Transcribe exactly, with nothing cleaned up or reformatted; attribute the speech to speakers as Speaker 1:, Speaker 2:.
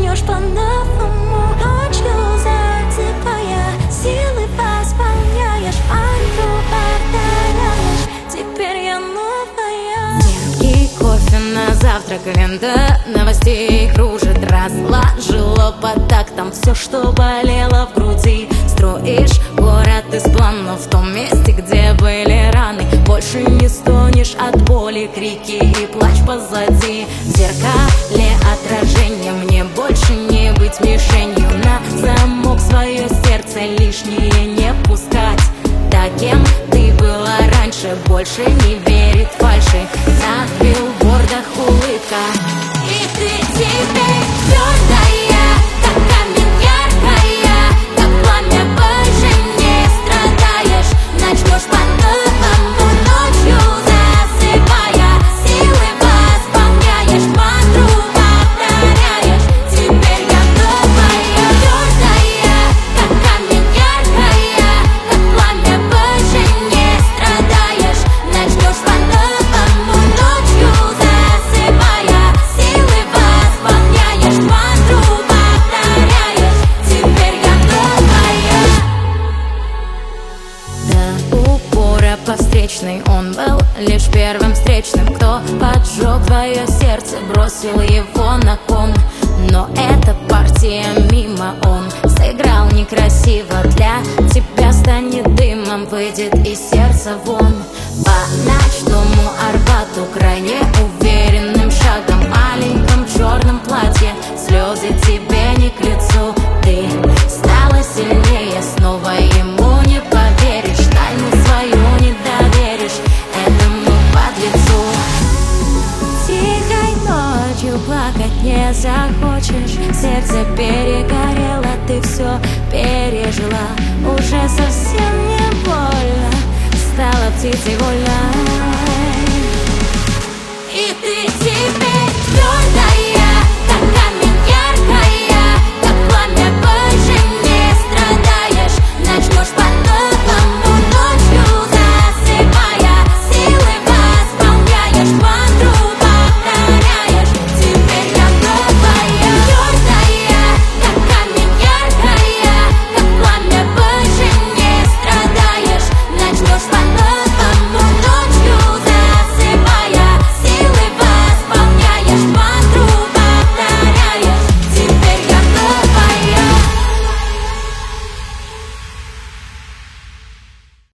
Speaker 1: начнешь по-новому. Ночью засыпая, силы восполняешь, мантру повторяешь. Теперь я новая.
Speaker 2: Терпкий кофе на завтрак, лента новостей кружит. Разложила по тактам все, что болело в груди. Строишь город из планов в том месте, где были раны. Больше не стонешь от боли, крики и плач позади. В зеркале отражение, мне больше не быть мишенью. На замок свое сердце лишнее не пускать. Таким ты была раньше, больше не верит фальши. На билбордах улыбка,
Speaker 1: И ты теперь твердая, как камень яркая, как пламя, больше не страдаешь. Начнешь по-новому, ночью засыпая, силы восполняешь, мантру повторяешь. Теперь я новая, твердая, как камень яркая, как пламя, больше не страдаешь. Начнешь по-новому, ночью засыпая, силы восполняешь, мантру повторяешь. Теперь я новая.
Speaker 2: до упора по встречной. Он был лишь первым встречным, кто поджег твое сердце, бросил его на кон. Но эта партия мимо, он сыграл некрасиво. Для тебя станет дымом, выйдет из сердца вон. По ночному Арбату крайне уверенным шагом, в маленьком черном платье, слезы тебе не к лицу. Ты стала сильнее, снова ему не поверишь, тайну свою не доверишь этому подлецу.
Speaker 1: Тихой ночью плакать не захочешь, сердце перегорело, ты все пережила. Уже совсем не больно, стала птицей вольно.